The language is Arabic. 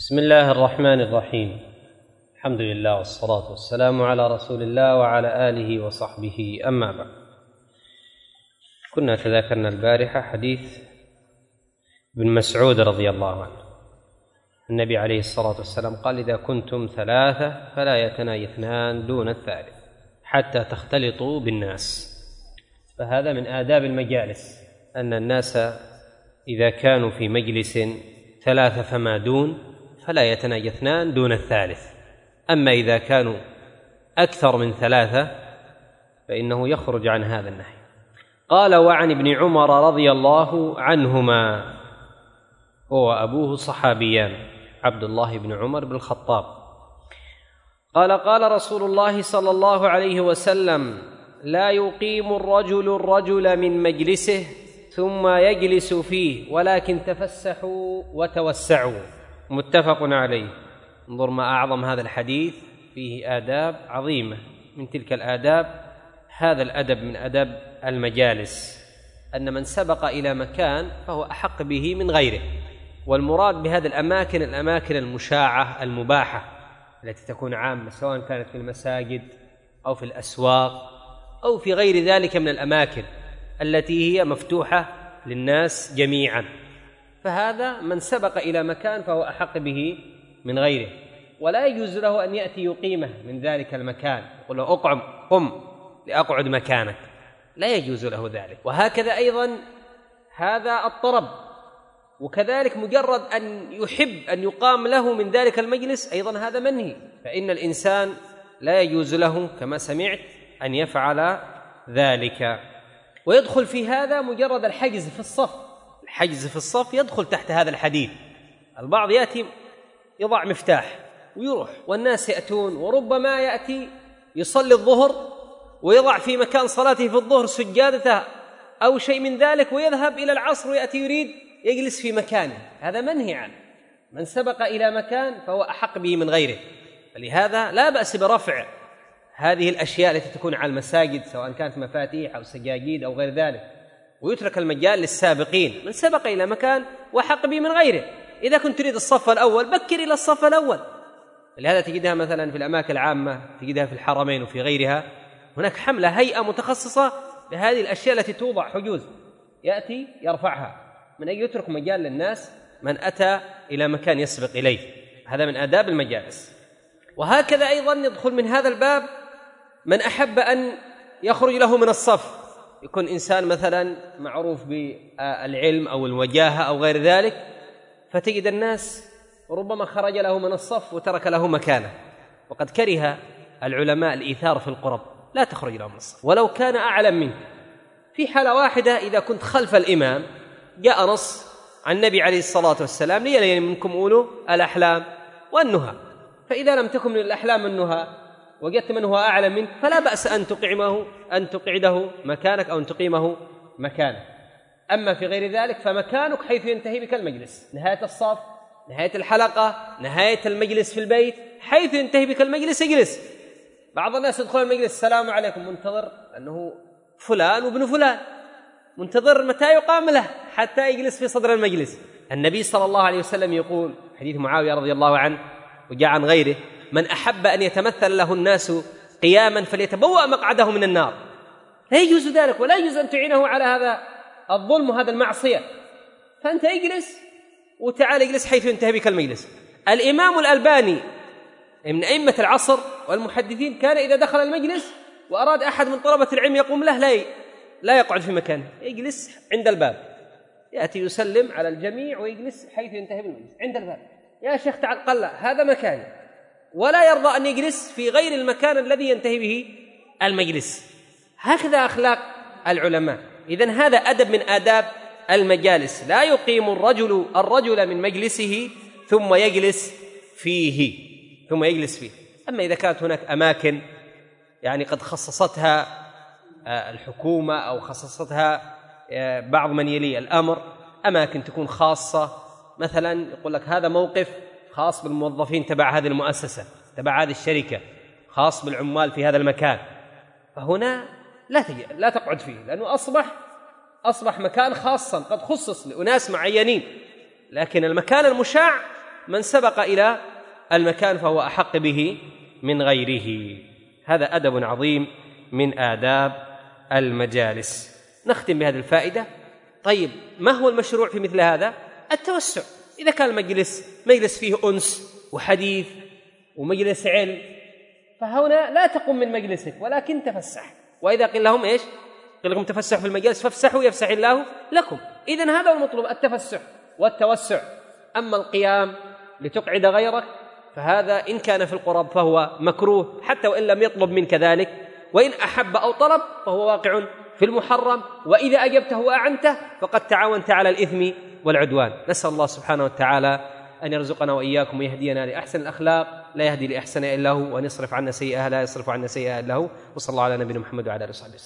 بسم الله الرحمن الرحيم. الحمد لله والصلاة والسلام على رسول الله وعلى آله وصحبه، أما بعد. كنا تذاكرنا البارحة حديث ابن مسعود رضي الله عنه. النبي عليه الصلاة والسلام قال: إذا كنتم ثلاثة فلا يتناجى اثنان دون الثالث حتى تختلطوا بالناس. فهذا من آداب المجالس، أن الناس إذا كانوا في مجلس ثلاثة فما دون فلا يتناجى اثنان دون الثالث. أما إذا كانوا أكثر من ثلاثة فإنه يخرج عن هذا النهي. قال: وعن ابن عمر رضي الله عنهما، هو أبوه صحابيان، عبد الله بن عمر بن الخطاب، قال: قال رسول الله صلى الله عليه وسلم: لا يقيم الرجل من مجلسه ثم يجلس فيه، ولكن تفسحوا وتوسعوا. متفق عليه. انظر ما أعظم هذا الحديث، فيه آداب عظيمة. من تلك الآداب هذا الأدب من أدب المجالس، أن من سبق إلى مكان فهو أحق به من غيره. والمراد بهذه الأماكن المشاعة المباحة التي تكون عامة، سواء كانت في المساجد أو في الأسواق أو في غير ذلك من الأماكن التي هي مفتوحة للناس جميعا. فهذا من سبق إلى مكان فهو أحق به من غيره، ولا يجوز له أن يأتي يقيمه من ذلك المكان، يقول له: أقعد، قم لأقعد مكانك، لا يجوز له ذلك. وهكذا أيضا هذا الطرب، وكذلك مجرد أن يحب أن يقام له من ذلك المجلس أيضا هذا منهي. فإن الإنسان لا يجوز له كما سمعت أن يفعل ذلك. ويدخل في هذا مجرد الحجز في الصف. الحجز في الصف يدخل تحت هذا الحديث. البعض يأتي يضع مفتاح ويروح، والناس يأتون، وربما يأتي يصلي الظهر ويضع في مكان صلاته في الظهر سجادته أو شيء من ذلك، ويذهب إلى العصر ويأتي يريد يجلس في مكانه. هذا منهي عنه. من سبق إلى مكان فهو أحق به من غيره. فلهذا لا بأس برفع هذه الأشياء التي تكون على المساجد، سواء كانت مفاتيح أو سجاجيد أو غير ذلك، ويترك المجال للسابقين. من سبق إلى مكان وحق به من غيره. إذا كنت تريد الصف الأول بكر إلى الصف الأول. لهذا تجدها مثلا في الأماكن العامة، تجدها في الحرمين وفي غيرها، هناك حملة هيئة متخصصة بهذه الأشياء التي توضع حجوز، يأتي يرفعها من أجل يترك مجال للناس من أتى إلى مكان يسبق إليه. هذا من آداب المجالس. وهكذا أيضا يدخل من هذا الباب من أحب أن يخرج له من الصف. يكون إنسان مثلا معروف بالعلم أو الوجاهة أو غير ذلك، فتجد الناس ربما خرج له من الصف وترك له مكانه. وقد كره العلماء الإيثار في القرب، لا تخرج له من الصف ولو كان أعلم منك. في حالة واحدة، إذا كنت خلف الإمام جاء نص عن النبي عليه الصلاة والسلام: ليلين منكم أولو الأحلام والنهى. فإذا لم تكن من الأحلام والنهى وجدت من هو أعلم منك فلا بأس أن تقعده مكانك أو أن تقيمه مكانك. أما في غير ذلك فمكانك حيث ينتهي بك المجلس، نهاية الصف، نهاية الحلقة، نهاية المجلس في البيت، حيث ينتهي بك المجلس اجلس. بعض الناس يدخل المجلس: السلام عليكم، منتظر أنه فلان وابن فلان، منتظر متى يقام له حتى يجلس في صدر المجلس. النبي صلى الله عليه وسلم يقول، حديث معاوية رضي الله عنه وجاء عن غيره: من أحب أن يتمثل له الناس قياما فليتبوأ مقعده من النار. لا يجوز ذلك، ولا يجوز أن تعينه على هذا الظلم وهذا المعصية. فأنت اجلس وتعال اجلس حيث ينتهي بك المجلس. الإمام الألباني من أئمة العصر والمحدثين كان إذا دخل المجلس وأراد أحد من طلبة العلم يقوم له لا يقعد في مكانه، يجلس عند الباب، يأتي يسلم على الجميع ويجلس حيث ينتهي بالمجلس عند الباب. يا شيخ تعال، قال لا، هذا مكاني. ولا يرضى أن يجلس في غير المكان الذي ينتهي به المجلس. هكذا أخلاق العلماء. إذن هذا أدب من آداب المجالس. لا يقيم الرجل من مجلسه ثم يجلس فيه. أما إذا كانت هناك أماكن يعني قد خصصتها الحكومة أو خصصتها بعض من يلي الأمر، أماكن تكون خاصة، مثلا يقول لك هذا موقف خاص بالموظفين تبع هذه المؤسسة، تبع هذه الشركة، خاص بالعمال في هذا المكان، فهنا لا تقعد فيه، لأنه أصبح مكان خاصا قد خصص لأناس معينين. لكن المكان المشاع من سبق إلى المكان فهو أحق به من غيره. هذا أدب عظيم من آداب المجالس. نختم بهذه الفائدة. طيب، ما هو المشروع في مثل هذا؟ التوسع. إذا كان المجلس مجلس فيه أنس وحديث ومجلس علم، فهنا لا تقم من مجلسك ولكن تفسح. وإذا قيل لهم إيش؟ قيل لكم تفسحوا في المجالس فافسحوا يفسح الله لكم. إذن هذا هو المطلوب، التفسح والتوسع. أما القيام لتقعد غيرك فهذا إن كان في القرب فهو مكروه حتى وإن لم يطلب منك ذلك، وإن أحب أو طلب فهو واقع في المحرم، وإذا أجبته وأعنته فقد تعاونت على الإثم والعدوان. نسأل الله سبحانه وتعالى أن يرزقنا وإياكم ويهدينا لأحسن الأخلاق لا يهدي لأحسن إلا هو، وأن يصرف عنا سيئها لا يصرف عنا سيئها إلا هو. وصلى الله على نبينا محمد وعلى آله وصحبه وسلم.